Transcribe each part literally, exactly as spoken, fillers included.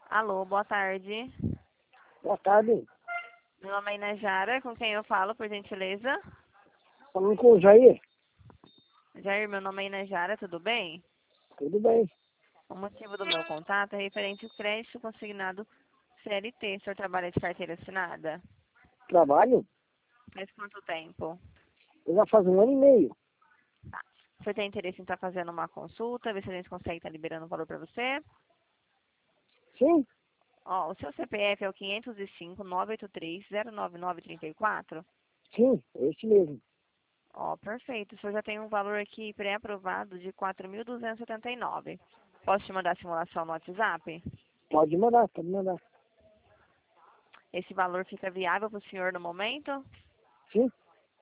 Alô, boa tarde. Boa tarde. Meu nome é Inajara, com quem eu falo, por gentileza? Falando com o Jair. Jair, meu nome é Inajara, tudo bem? Tudo bem. O motivo do meu contato é referente ao crédito consignado C L T. O senhor trabalha de carteira assinada? Trabalho? Faz quanto tempo? Eu já faz um ano e meio. Tá. O senhor tem interesse em estar fazendo uma consulta, ver se a gente consegue estar liberando o valor para você? Sim? Ó, o seu C P F é o quinhentos e cinco, nove oito três, zero nove nove três quatro? Sim, é esse mesmo. Ó, perfeito. O senhor já tem um valor aqui pré-aprovado de quatro mil duzentos e setenta e nove. Posso te mandar a simulação no WhatsApp? Pode mandar, pode mandar. Esse valor fica viável para o senhor no momento? Sim?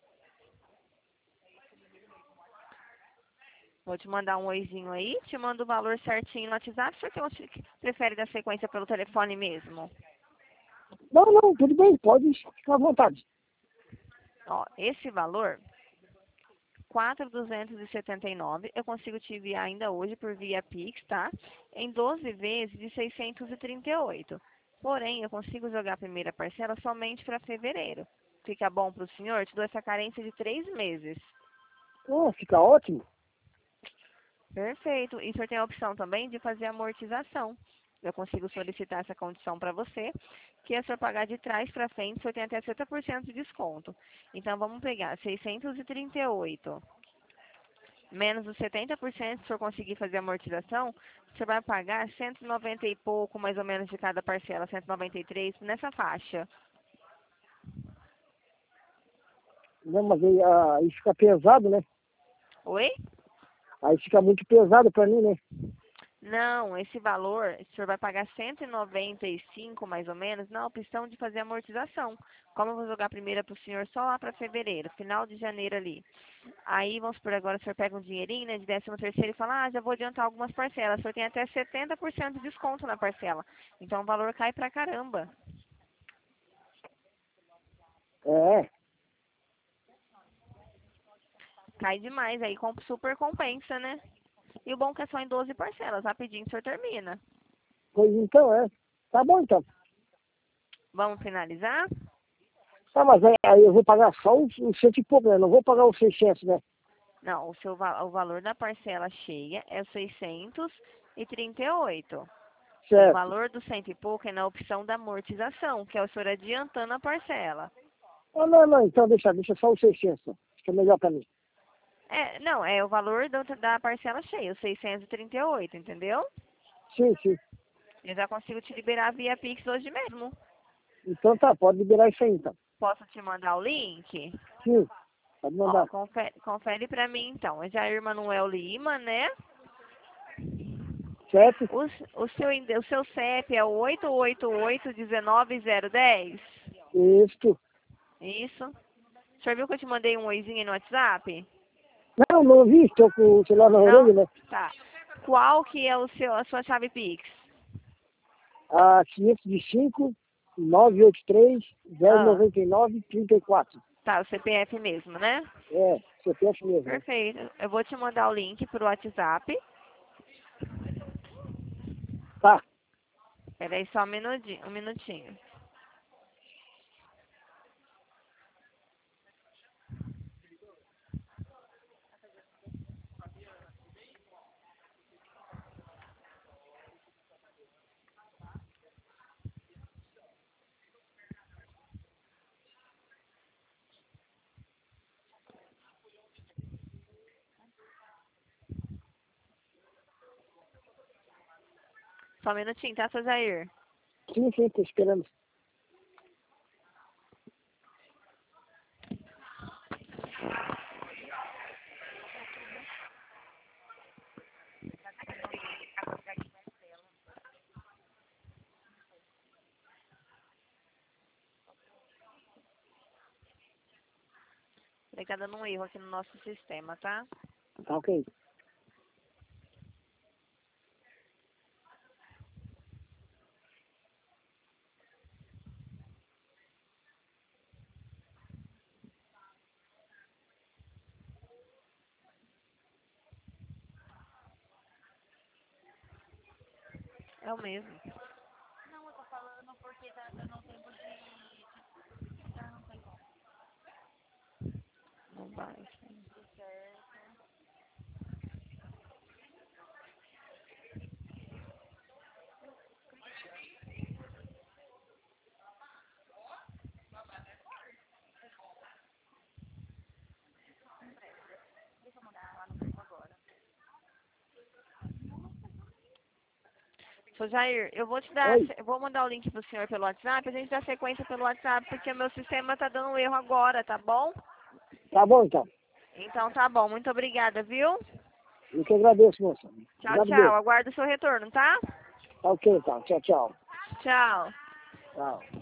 Vou te mandar um oizinho aí, te mando o valor certinho no WhatsApp. O senhor tem um- prefere dar sequência pelo telefone mesmo? Não, não, tudo bem, pode ficar à vontade. Ó, esse valor, quatro mil duzentos e setenta e nove, eu consigo te enviar ainda hoje por via Pix, tá? Em doze vezes de seiscentos e trinta e oito. Porém, eu consigo jogar a primeira parcela somente para fevereiro. Fica bom para o senhor? Te dou essa carência de três meses. Ah, fica ótimo. Perfeito. E o senhor tem a opção também de fazer amortização. Eu consigo solicitar essa condição para você, que é o senhor pagar de trás para frente, o senhor tem até setenta por cento de desconto. Então, vamos pegar seiscentos e trinta e oito menos os setenta por cento, se o senhor conseguir fazer a amortização, o senhor vai pagar cento e noventa e pouco, mais ou menos, de cada parcela, cento e noventa e três, nessa faixa. Não, mas aí, ah, aí fica pesado, né? Oi? Aí fica muito pesado pra mim, né? Não, esse valor, o senhor vai pagar cento e noventa e cinco, mais ou menos, na opção de fazer amortização. Como eu vou jogar a primeira para o senhor só lá para fevereiro, final de janeiro ali. Aí, vamos por agora, o senhor pega um dinheirinho, né, de décimo terceiro e fala, ah, já vou adiantar algumas parcelas. O senhor tem até setenta por cento de desconto na parcela. Então, o valor cai pra caramba. É, Cai demais, aí com- super compensa, né? E o bom é que é só em doze parcelas, rapidinho o senhor termina. pois então, é. Tá bom então. Vamos finalizar? Tá, mas aí, aí eu vou pagar só os, os cento e pouco, né? Não vou pagar os seiscentos, né? Não, o, seu, va- o valor da parcela cheia é seiscentos e trinta e oito. O Certo. valor do cento e pouco é na opção da amortização, que é o senhor adiantando a parcela. Ah, não, não, então deixa, deixa só os seiscentos. Ó. Fica melhor pra mim. É, não, é o valor do- da parcela cheia, os seiscentos e trinta e oito, entendeu? Sim, sim. Eu já consigo te liberar via Pix hoje mesmo. Então tá, pode liberar isso aí então. Posso te mandar o link? Sim, pode Ó, mandar. confere, confere pra mim então. É Jair Manuel Lima, né? Certo? O, s- o, seu, ende- o seu C E P é o oito oito oito, um nove zero um zero? Isso. Isso. O senhor viu que eu te mandei um oizinho aí no WhatsApp? Não, não vi, estou com o celular na orelha, Não? né? Tá. Qual que é o seu, a sua chave Pix? A quinhentos e cinco, nove oito três, zero Ah, nove nove, trinta e quatro. tá, o C P F mesmo, né? É, C P F mesmo, né? Perfeito. Eu vou te mandar o link pro WhatsApp. Tá, Peraí só um minutinho, um minutinho. Só um minutinho, tá, seu Jair? sim, sim, tô esperando. Ele tá dando um erro aqui no nosso sistema, tá? Tá ok. É o mesmo. Vai. Seu Jair, eu vou te dar, Oi. eu vou mandar o link pro senhor pelo WhatsApp, a gente dá sequência pelo WhatsApp, porque o meu sistema tá dando um erro agora, tá bom? Tá bom, então. Então tá bom, muito obrigada, viu? Eu que agradeço, moça. Tchau, Obrigado tchau. mesmo. Aguardo o seu retorno, tá? Tá ok, então. Tchau, tchau. Tchau. Tchau.